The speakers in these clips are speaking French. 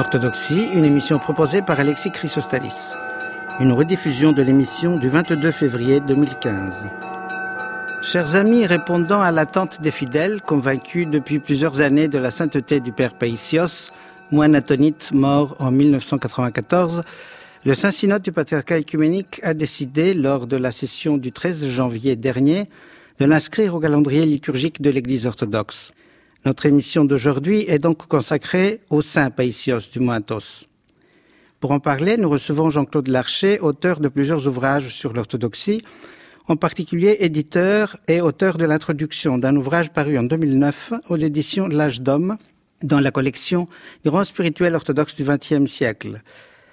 Orthodoxie, une émission proposée par Alexis Chrysostalis. Une rediffusion de l'émission du 22 février 2015. Chers amis, répondant à l'attente des fidèles, convaincus depuis plusieurs années de la sainteté du Père Païsios, moine atonite mort en 1994, le Saint-Synode du Patriarcat œcuménique a décidé, lors de la session du 13 janvier dernier, de l'inscrire au calendrier liturgique de l'Église orthodoxe. Notre émission d'aujourd'hui est donc consacrée au Saint Païsios du Mont Athos. Pour en parler, nous recevons Jean-Claude Larcher, auteur de plusieurs ouvrages sur l'orthodoxie, en particulier éditeur et auteur de l'introduction d'un ouvrage paru en 2009 aux éditions de l'Âge d'Homme, dans la collection Grand spirituel orthodoxe du XXe siècle.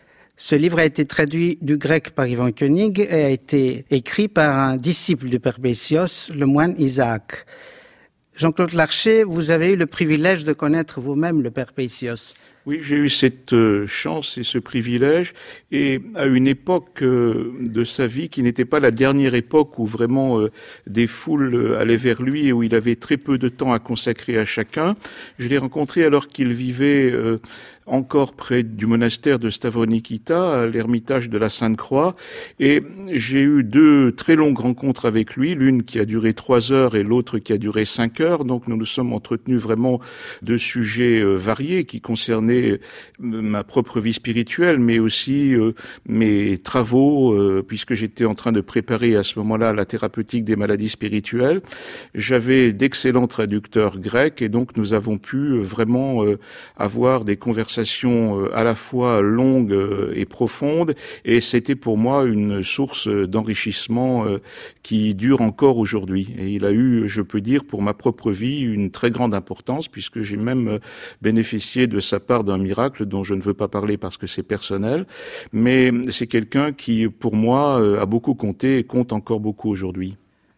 Ce livre a été traduit du grec par Ivan Koenig et a été écrit par un disciple du Père Païsios, le moine Isaac. Jean-Claude Larcher, vous avez eu le privilège de connaître vous-même le Père Païsios. Oui, j'ai eu cette chance et ce privilège, et à une époque de sa vie qui n'était pas la dernière époque où vraiment des foules allaient vers lui et où il avait très peu de temps à consacrer à chacun. Je l'ai rencontré alors qu'il vivait encore près du monastère de Stavronikita, à l'ermitage de la Sainte-Croix, et j'ai eu 2 très longues rencontres avec lui, l'une qui a duré 3 heures et l'autre qui a duré 5 heures, donc nous nous sommes entretenus vraiment de sujets variés qui concernaient ma propre vie spirituelle, mais aussi mes travaux, puisque j'étais en train de préparer à ce moment-là la thérapeutique des maladies spirituelles. J'avais d'excellents traducteurs grecs et donc nous avons pu vraiment avoir des conversations à la fois longues et profondes, et c'était pour moi une source d'enrichissement qui dure encore aujourd'hui. Et il a eu, je peux dire, pour ma propre vie, une très grande importance, puisque j'ai même bénéficié de sa part d'un miracle dont je ne veux pas parler parce que c'est personnel, mais c'est quelqu'un qui, pour moi, a beaucoup compté et compte encore beaucoup aujourd'hui.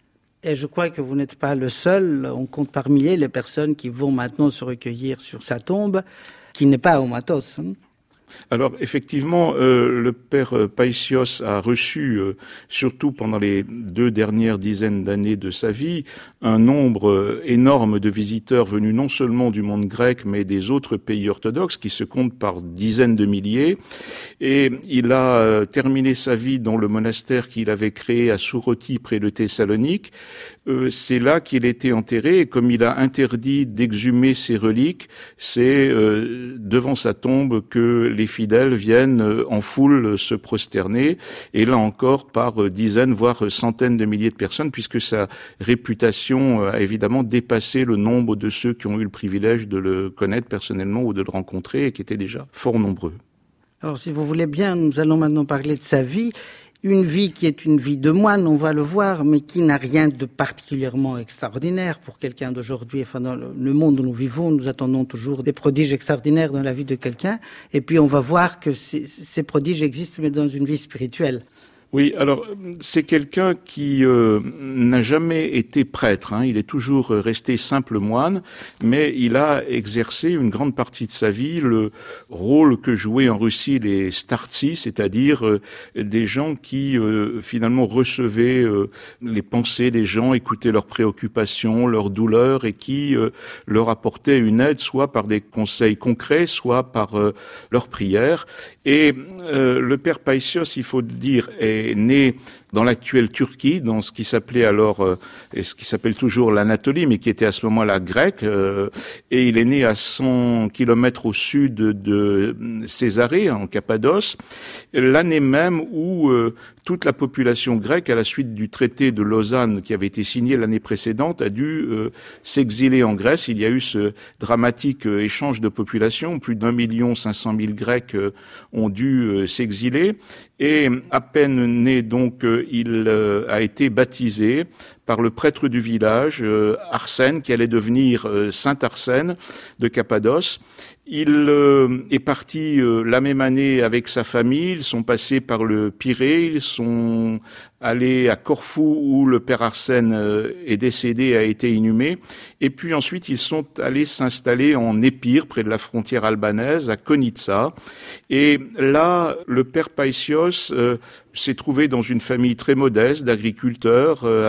Et je crois que vous n'êtes pas le seul. On compte par milliers les personnes qui vont maintenant se recueillir sur sa tombe, qui n'est pas au Mont Athos. Alors effectivement, le Père Païsios a reçu, surtout pendant les 2 dernières dizaines d'années de sa vie, un nombre énorme de visiteurs venus non seulement du monde grec, mais des autres pays orthodoxes, qui se comptent par dizaines de milliers. Et il a terminé sa vie dans le monastère qu'il avait créé à Souroti, près de Thessalonique. C'est là qu'il était enterré, et comme il a interdit d'exhumer ses reliques, c'est devant sa tombe que les fidèles viennent en foule se prosterner, et là encore par dizaines, voire centaines de milliers de personnes, puisque sa réputation a évidemment dépassé le nombre de ceux qui ont eu le privilège de le connaître personnellement ou de le rencontrer, et qui étaient déjà fort nombreux. Alors si vous voulez bien, nous allons maintenant parler de sa vie. Une vie qui est une vie de moine, on va le voir, mais qui n'a rien de particulièrement extraordinaire pour quelqu'un d'aujourd'hui. Enfin, dans le monde où nous vivons, nous attendons toujours des prodiges extraordinaires dans la vie de quelqu'un. Et puis on va voir que ces prodiges existent, mais dans une vie spirituelle. Oui, alors c'est quelqu'un qui n'a jamais été prêtre, hein. Il est toujours resté simple moine, mais il a exercé une grande partie de sa vie le rôle que jouaient en Russie les startsi, c'est-à-dire des gens qui finalement recevaient les pensées des gens, écoutaient leurs préoccupations, leurs douleurs, et qui leur apportaient une aide, soit par des conseils concrets, soit par leurs prières. Et le Père Païsios, il faut le dire, est né dans l'actuelle Turquie, dans ce qui s'appelait alors, et ce qui s'appelle toujours l'Anatolie, mais qui était à ce moment-là grec, et il est né à 100 kilomètres au sud de Césarée, en Cappadoce, l'année même où toute la population grecque, à la suite du traité de Lausanne qui avait été signé l'année précédente, a dû s'exiler en Grèce. Il y a eu ce dramatique échange de population, plus d'1 500 000 Grecs ont dû s'exiler, et à peine né donc, il a été baptisé par le prêtre du village, Arsène, qui allait devenir Saint Arsène de Cappadoce. Il est parti la même année avec sa famille, ils sont passés par le Pirée, ils sont allés à Corfou où le père Arsène est décédé et a été inhumé, et puis ensuite ils sont allés s'installer en Épire, près de la frontière albanaise, à Konitsa, et là le père Païsios s'est trouvé dans une famille très modeste d'agriculteurs avec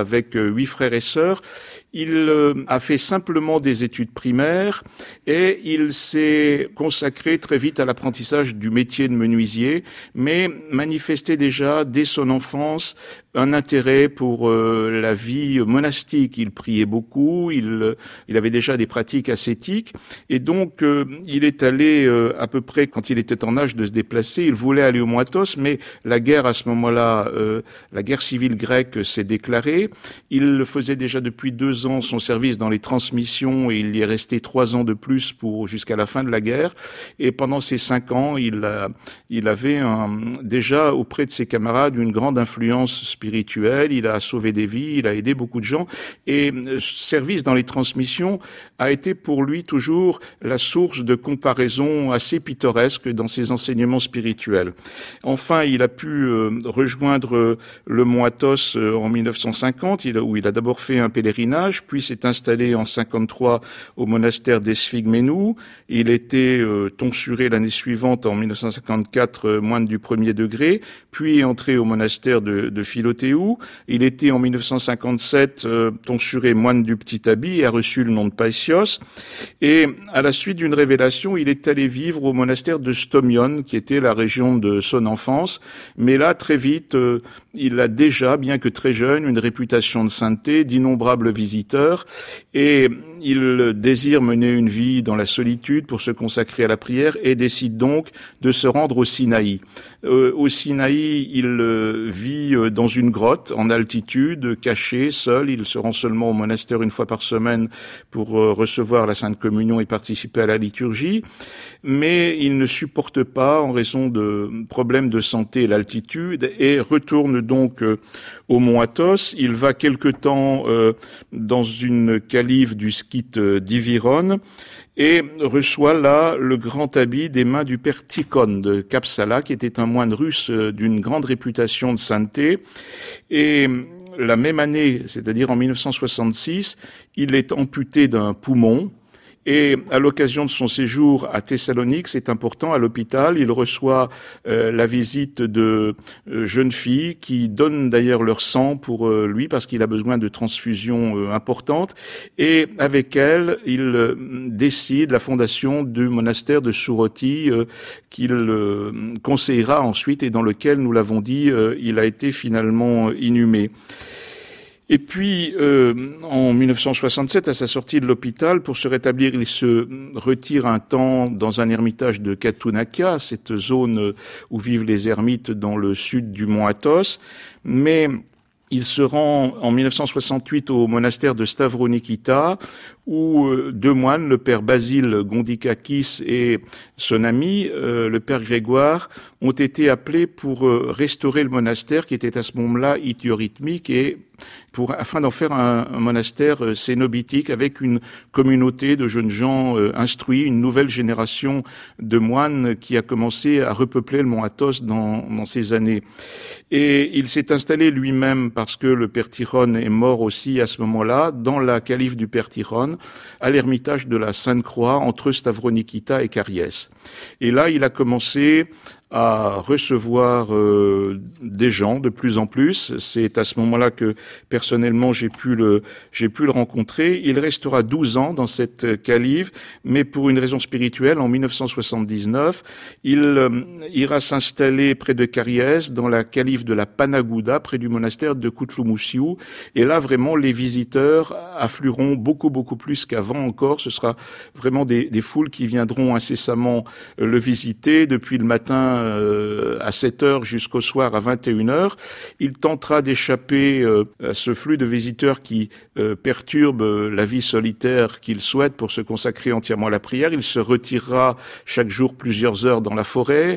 8 frères et sœurs. Il a fait simplement des études primaires et il s'est consacré très vite à l'apprentissage du métier de menuisier, mais manifestait déjà dès son enfance un intérêt pour la vie monastique. Il priait beaucoup, il avait déjà des pratiques ascétiques et donc il est allé à peu près quand il était en âge de se déplacer. Il voulait aller au Mont Athos, mais la guerre à ce moment-là, la guerre civile grecque s'est déclarée. Il faisait déjà depuis 2 ans son service dans les transmissions et il y est resté 3 ans de plus jusqu'à la fin de la guerre. Et pendant ces 5 ans, il avait déjà auprès de ses camarades une grande influence spirituel, il a sauvé des vies, il a aidé beaucoup de gens et service dans les transmissions a été pour lui toujours la source de comparaisons assez pittoresques dans ses enseignements spirituels. Enfin, il a pu rejoindre le Mont Athos en 1950, où il a d'abord fait un pèlerinage, puis s'est installé en 53 au monastère d'Esphigmenou. Il était tonsuré l'année suivante, en 1954, moine du 1er degré, puis entré au monastère de Philotéou. Il était en 1957 tonsuré moine du Petit Habit et a reçu le nom de Paisios. Et à la suite d'une révélation, il est allé vivre au monastère de Stomion, qui était la région de son enfance. Mais là, très vite, il a déjà, bien que très jeune, une réputation de sainteté, d'innombrables visiteurs. Et il désire mener une vie dans la solitude pour se consacrer à la prière et décide donc de se rendre au Sinaï. Au Sinaï, il vit dans une grotte en altitude, caché, seul. Il se rend seulement au monastère une fois par semaine pour recevoir la Sainte Communion et participer à la liturgie. Mais il ne supporte pas, en raison de problèmes de santé, l'altitude et retourne donc au Mont Athos. Il va quelque temps dans une calife du skite d'Iviron et reçoit là le grand habit des mains du père Tikhon de Kapsala, qui était un moine russe d'une grande réputation de sainteté. Et la même année, c'est-à-dire en 1966, il est amputé d'un poumon. Et à l'occasion de son séjour à Thessalonique, c'est important, à l'hôpital, il reçoit la visite de jeunes filles qui donnent d'ailleurs leur sang pour lui parce qu'il a besoin de transfusions importantes. Et avec elles, il décide la fondation du monastère de Souroti qu'il conseillera ensuite et dans lequel, nous l'avons dit, il a été finalement inhumé. Et puis, en 1967, à sa sortie de l'hôpital, pour se rétablir, il se retire un temps dans un ermitage de Katunaka, cette zone où vivent les ermites dans le sud du Mont Athos. Mais il se rend en 1968 au monastère de Stavronikita, où 2 moines, le père Basile Gondikakis et son ami, le père Grégoire, ont été appelés pour restaurer le monastère qui était à ce moment-là idiorhythmique et afin d'en faire un monastère cénobitique avec une communauté de jeunes gens instruits, une nouvelle génération de moines qui a commencé à repeupler le Mont Athos dans ces années. Et il s'est installé lui-même, parce que le père Tikhon est mort aussi à ce moment-là, dans la calife du père Tikhon, à l'ermitage de la Sainte-Croix entre Stavronikita et Karies. Et là, il a commencé à recevoir des gens de plus en plus. C'est à ce moment-là que personnellement j'ai pu le rencontrer. Il restera 12 ans dans cette calife, mais pour une raison spirituelle, en 1979, il ira s'installer près de Karies, dans la calife de la Panagouda, près du monastère de Kutlumusyu. Et là, vraiment, les visiteurs afflueront beaucoup plus qu'avant encore. Ce sera vraiment des foules qui viendront incessamment le visiter depuis le matin à 7h jusqu'au soir à 21h. Il tentera d'échapper à ce flux de visiteurs qui perturbe la vie solitaire qu'il souhaite pour se consacrer entièrement à la prière. Il se retirera chaque jour plusieurs heures dans la forêt.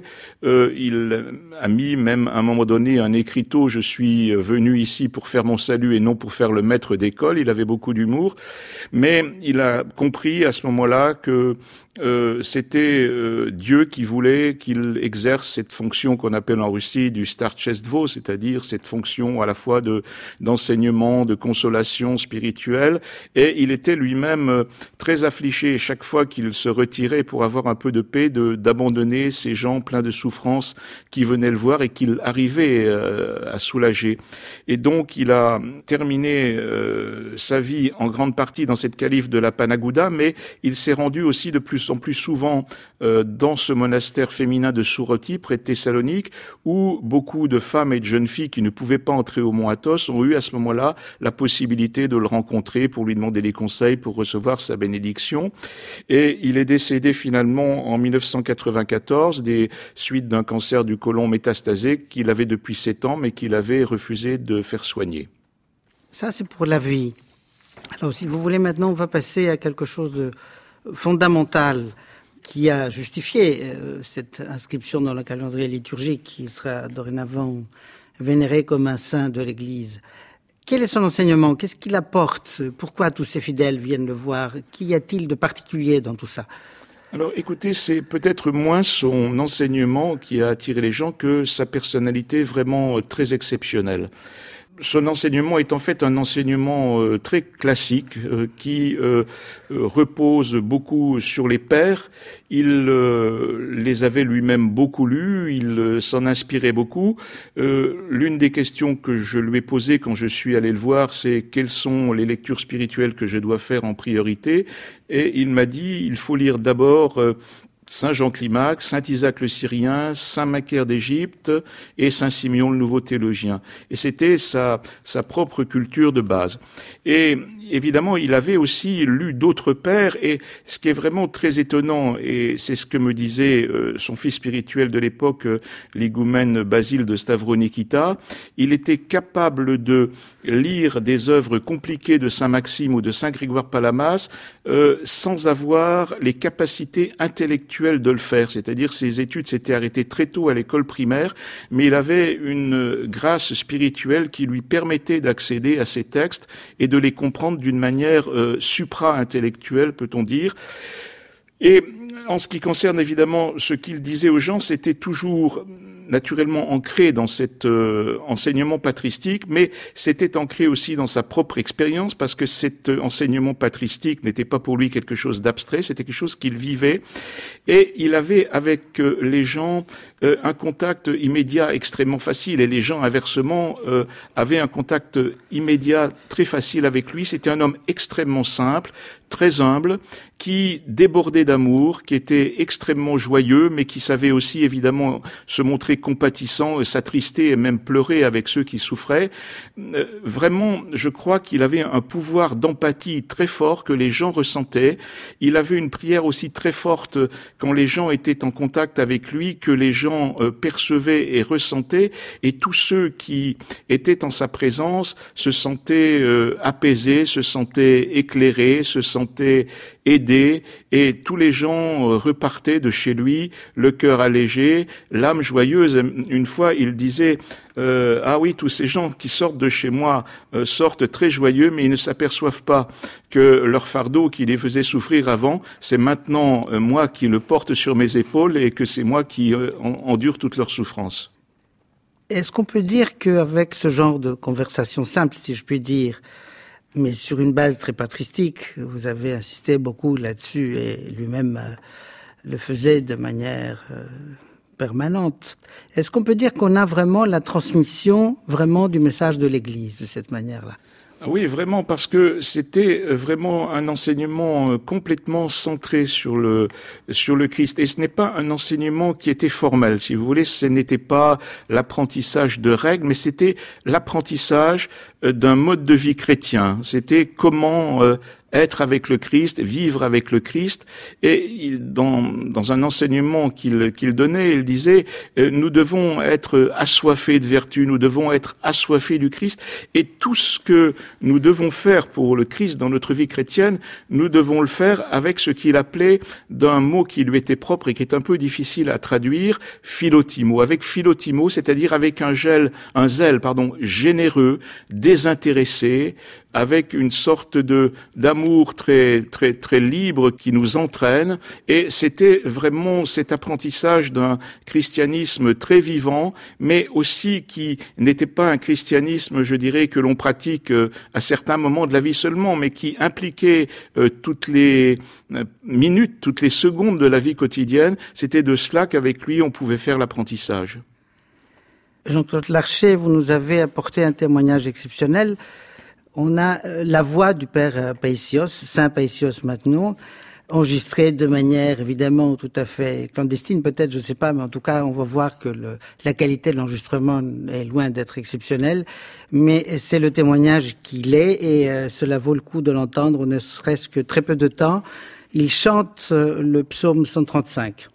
Il a mis même à un moment donné un écriteau: je suis venu ici pour faire mon salut et non pour faire le maître d'école. Il avait beaucoup d'humour, mais il a compris à ce moment-là que c'était Dieu qui voulait qu'il exerce exerce cette fonction qu'on appelle en Russie du starchestvo, c'est-à-dire cette fonction à la fois d'enseignement, de consolation spirituelle. Et il était lui-même très affligé chaque fois qu'il se retirait pour avoir un peu de paix, d'abandonner ces gens pleins de souffrance qui venaient le voir et qu'il arrivait à soulager. Et donc il a terminé sa vie en grande partie dans cette calife de la Panagouda, mais il s'est rendu aussi de plus en plus souvent dans ce monastère féminin de Souroti, près de Thessalonique, où beaucoup de femmes et de jeunes filles qui ne pouvaient pas entrer au mont Athos ont eu à ce moment-là la possibilité de le rencontrer pour lui demander des conseils, pour recevoir sa bénédiction. Et il est décédé finalement en 1994 des suites d'un cancer du côlon métastasé qu'il avait depuis 7 ans, mais qu'il avait refusé de faire soigner. Ça, c'est pour la vie. Alors, si vous voulez, maintenant, on va passer à quelque chose de fondamental qui a justifié cette inscription dans le calendrier liturgique, qui sera dorénavant vénéré comme un saint de l'Église. Quel est son enseignement? Qu'est-ce qu'il apporte? Pourquoi tous ces fidèles viennent le voir? Qu'y a-t-il de particulier dans tout ça? Alors écoutez, c'est peut-être moins son enseignement qui a attiré les gens que sa personnalité vraiment très exceptionnelle. Son enseignement est en fait un enseignement très classique qui repose beaucoup sur les pères. Il les avait lui-même beaucoup lus, il s'en inspirait beaucoup. L'une des questions que je lui ai posées quand je suis allé le voir, c'est quelles sont les lectures spirituelles que je dois faire en priorité. Et il m'a dit, il faut lire d'abord Saint Jean Climac, Saint Isaac le Syrien, Saint Macaire d'Égypte et Saint Simeon le Nouveau Théologien. Et c'était sa propre culture de base. Et évidemment, il avait aussi lu d'autres pères, et ce qui est vraiment très étonnant, et c'est ce que me disait son fils spirituel de l'époque, l'higoumène Basile de Stavronikita, il était capable de lire des œuvres compliquées de Saint Maxime ou de Saint Grégoire Palamas sans avoir les capacités intellectuelles de le faire. C'est-à-dire, ses études s'étaient arrêtées très tôt à l'école primaire, mais il avait une grâce spirituelle qui lui permettait d'accéder à ces textes et de les comprendre d'une manière supra-intellectuelle, peut-on dire. Et en ce qui concerne évidemment ce qu'il disait aux gens, c'était toujours naturellement ancré dans cet enseignement patristique, mais c'était ancré aussi dans sa propre expérience, parce que cet enseignement patristique n'était pas pour lui quelque chose d'abstrait, c'était quelque chose qu'il vivait, et il avait avec les gens un contact immédiat extrêmement facile, et les gens inversement avaient un contact immédiat très facile avec lui. C'était un homme extrêmement simple, très humble, qui débordait d'amour, qui était extrêmement joyeux, mais qui savait aussi évidemment se montrer compatissant, s'attrister et même pleurer avec ceux qui souffraient. Vraiment, je crois qu'il avait un pouvoir d'empathie très fort que les gens ressentaient. Il avait une prière aussi très forte quand les gens étaient en contact avec lui, que les gens percevaient et ressentaient, et tous ceux qui étaient en sa présence se sentaient apaisés, se sentaient éclairés, se sentaient aidés, et tous les gens repartaient de chez lui, le cœur allégé, l'âme joyeuse. Une fois, il disait ah oui, tous ces gens qui sortent de chez moi sortent très joyeux, mais ils ne s'aperçoivent pas que leur fardeau qui les faisait souffrir avant, c'est maintenant moi qui le porte sur mes épaules, et que c'est moi qui endure toute leur souffrance. Est-ce qu'on peut dire qu'avec ce genre de conversation simple, si je puis dire, mais sur une base très patristique, vous avez insisté beaucoup là-dessus, et lui-même le faisait de manière permanente. Est-ce qu'on peut dire qu'on a vraiment la transmission vraiment du message de l'Église de cette manière-là? Oui, vraiment, parce que c'était vraiment un enseignement complètement centré sur le Christ. Et ce n'est pas un enseignement qui était formel, si vous voulez. Ce n'était pas l'apprentissage de règles, mais c'était l'apprentissage d'un mode de vie chrétien. C'était comment être avec le Christ, vivre avec le Christ. Et dans un enseignement qu'il donnait, il disait nous devons être assoiffés de vertu, nous devons être assoiffés du Christ, et tout ce que nous devons faire pour le Christ dans notre vie chrétienne, nous devons le faire avec ce qu'il appelait, d'un mot qui lui était propre et qui est un peu difficile à traduire, philotimo. Avec philotimo, c'est-à-dire avec un zèle généreux, désintéressé, avec une sorte d'amour très très très libre qui nous entraîne. Et c'était vraiment cet apprentissage d'un christianisme très vivant, mais aussi qui n'était pas un christianisme, je dirais, que l'on pratique à certains moments de la vie seulement, mais qui impliquait toutes les minutes, toutes les secondes de la vie quotidienne. C'était de cela qu'avec lui on pouvait faire l'apprentissage. Jean-Claude Larcher, vous nous avez apporté un témoignage exceptionnel. On a la voix du père Païsios, Saint Païsios maintenant, enregistrée de manière évidemment tout à fait clandestine, peut-être, je ne sais pas, mais en tout cas, on va voir que la qualité de l'enregistrement est loin d'être exceptionnelle, mais c'est le témoignage qu'il est et cela vaut le coup de l'entendre, ne serait-ce que très peu de temps. Il chante le psaume 135.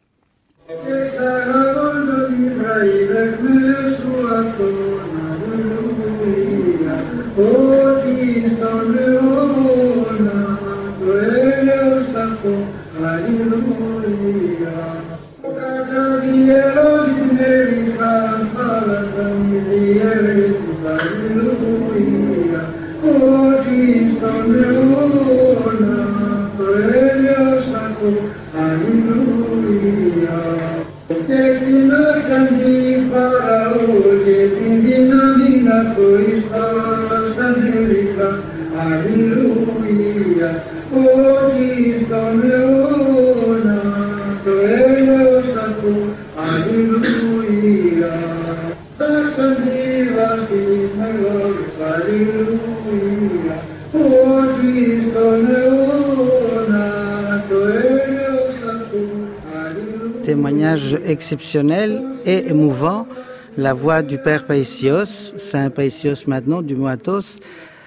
Témoignage exceptionnel et émouvant, la voix du père Païsios, Saint Païsios maintenant, du Moatos,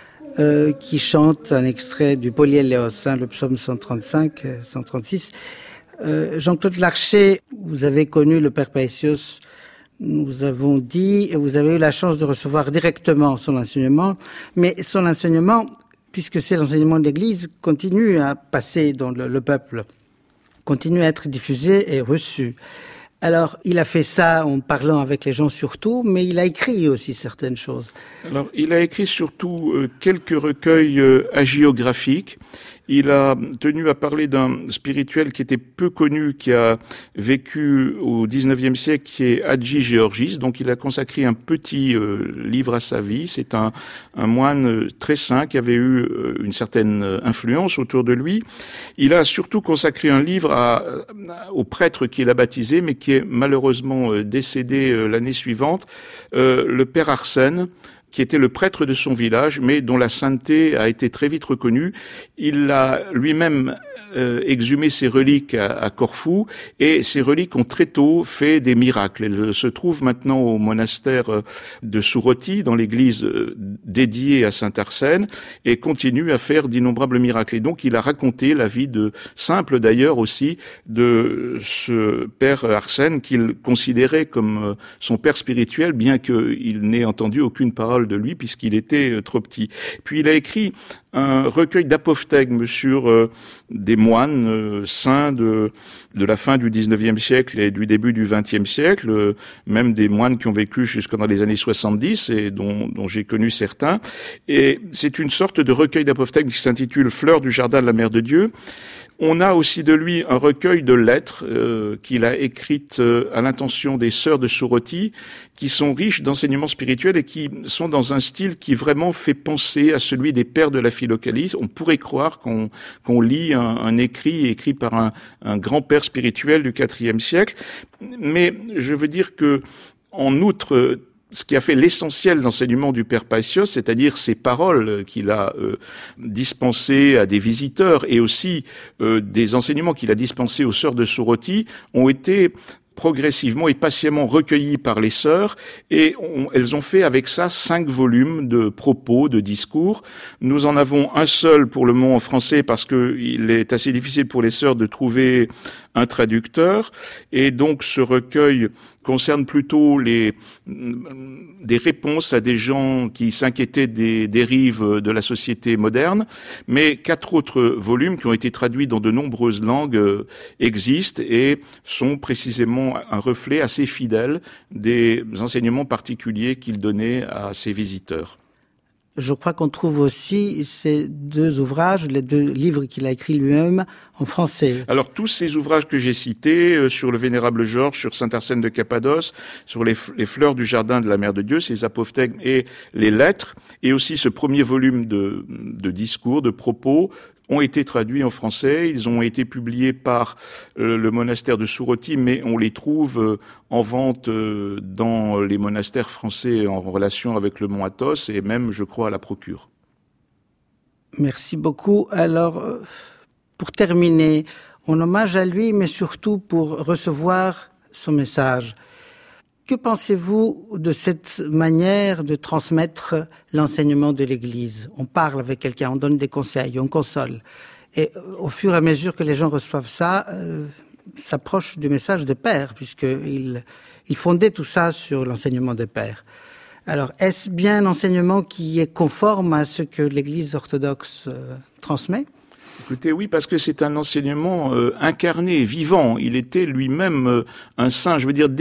qui chante un extrait du Polyéléos, le psaume 135, 136. Jean-Claude Larcher, vous avez connu le père Païsios, nous avons dit, et vous avez eu la chance de recevoir directement son enseignement, mais son enseignement, puisque c'est l'enseignement de l'Église, continue à passer dans le peuple, continue à être diffusé et reçu. Alors, il a fait ça en parlant avec les gens surtout, mais il a écrit aussi certaines choses. Alors, il a écrit surtout quelques recueils hagiographiques. Il a tenu à parler d'un spirituel qui était peu connu, qui a vécu au XIXe siècle, qui est Hadji Georgis. Donc, il a consacré un petit livre à sa vie. C'est un moine très saint qui avait eu une certaine influence autour de lui. Il a surtout consacré un livre au prêtre qu'il a baptisé, mais qui est malheureusement décédé l'année suivante, le père Arsène, qui était le prêtre de son village, mais dont la sainteté a été très vite reconnue. Il a lui-même exhumé ses reliques à Corfou, et ces reliques ont très tôt fait des miracles. Elles se trouvent maintenant au monastère de Souroti, dans l'église dédiée à Saint Arsène, et continuent à faire d'innombrables miracles. Et donc il a raconté la vie simple d'ailleurs aussi, de ce père Arsène, qu'il considérait comme son père spirituel, bien qu'il n'ait entendu aucune parole de lui puisqu'il était trop petit. Puis il a écrit un recueil d'apophthegmes sur des moines saints de la fin du XIXe siècle et du début du XXe siècle, même des moines qui ont vécu jusque dans les années 70 et dont j'ai connu certains. Et c'est une sorte de recueil d'apophthegmes qui s'intitule Fleurs du jardin de la Mère de Dieu. On a aussi de lui un recueil de lettres qu'il a écrites à l'intention des sœurs de Souroti, qui sont riches d'enseignements spirituels et qui sont dans un style qui vraiment fait penser à celui des pères de la Philocalie. On pourrait croire qu'on lit un écrit par un grand-père spirituel du IVe siècle. Mais je veux dire que, en outre, ce qui a fait l'essentiel de l'enseignement du père Païsios, c'est-à-dire ces paroles qu'il a dispensées à des visiteurs et aussi des enseignements qu'il a dispensés aux sœurs de Souroti, ont été progressivement et patiemment recueillis par les sœurs, et elles ont fait avec ça 5 volumes de propos, de discours. Nous en avons un seul pour le moment en français parce que il est assez difficile pour les sœurs de trouver un traducteur, et donc ce recueil concerne plutôt des réponses à des gens qui s'inquiétaient des dérives de la société moderne, mais 4 autres volumes qui ont été traduits dans de nombreuses langues existent et sont précisément un reflet assez fidèle des enseignements particuliers qu'il donnait à ses visiteurs. je crois qu'on trouve aussi ces deux ouvrages, les deux livres qu'il a écrits lui-même en français. Alors tous ces ouvrages que j'ai cités, sur le Vénérable Georges, sur Saint Arsène de Cappadoce, sur les fleurs du jardin de la Mère de Dieu, ces apophthegmes et les lettres, et aussi ce premier volume de discours, de propos, ont été traduits en français. Ils ont été publiés par le monastère de Souroti, mais on les trouve en vente dans les monastères français en relation avec le Mont Athos et même, je crois, à la Procure. Merci beaucoup. Alors, pour terminer, en hommage à lui, mais surtout pour recevoir son message, que pensez-vous de cette manière de transmettre l'enseignement de l'Église? On parle avec quelqu'un, on donne des conseils, on console. Et au fur et à mesure que les gens reçoivent ça, s'approche du message des pères, puisqu'il fondait tout ça sur l'enseignement des pères. Alors, est-ce bien un enseignement qui est conforme à ce que l'Église orthodoxe transmet ? Écoutez, oui, parce que c'est un enseignement incarné, vivant. Il était lui-même un saint. Je veux dire,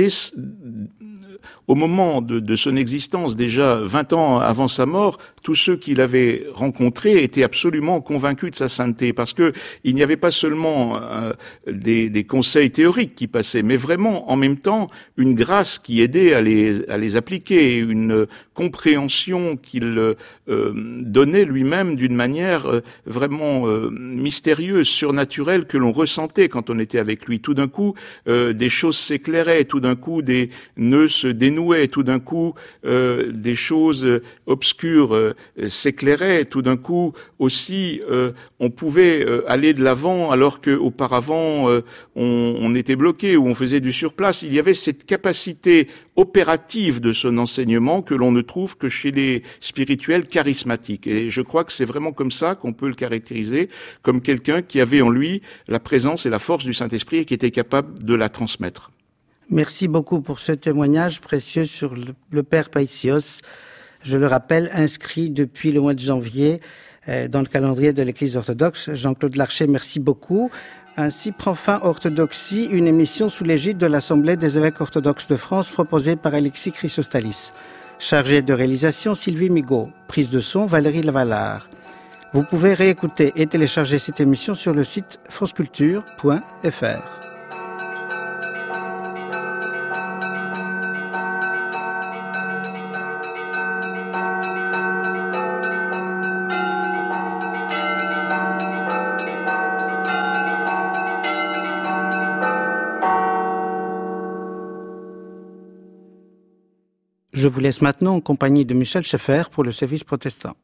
au moment de son existence, déjà 20 ans avant sa mort, tous ceux qu'il avait rencontrés étaient absolument convaincus de sa sainteté, parce que il n'y avait pas seulement des conseils théoriques qui passaient, mais vraiment en même temps une grâce qui aidait à les appliquer, une compréhension qu'il donnait lui-même d'une manière vraiment mystérieuse, surnaturelle, que l'on ressentait quand on était avec lui. Tout d'un coup, des choses s'éclairaient, tout d'un coup, des nœuds se dénouaient, tout d'un coup, des choses obscures s'éclairaient, tout d'un coup aussi, on pouvait aller de l'avant alors qu'auparavant, on était bloqué ou on faisait du surplace. Il y avait cette capacité opérative de son enseignement que l'on ne trouve que chez les spirituels charismatiques. Et je crois que c'est vraiment comme ça qu'on peut le caractériser, comme quelqu'un qui avait en lui la présence et la force du Saint-Esprit et qui était capable de la transmettre. Merci beaucoup pour ce témoignage précieux sur le Père Païsios. Je le rappelle, inscrit depuis le mois de janvier dans le calendrier de l'Église orthodoxe. Jean-Claude Larcher, merci beaucoup. Ainsi prend fin Orthodoxie, une émission sous l'égide de l'Assemblée des évêques orthodoxes de France proposée par Alexis Chrysostalis. Chargé de réalisation, Sylvie Migaud. Prise de son, Valérie Lavallard. Vous pouvez réécouter et télécharger cette émission sur le site franceculture.fr. Je vous laisse maintenant en compagnie de Michel Schaeffer pour le service protestant.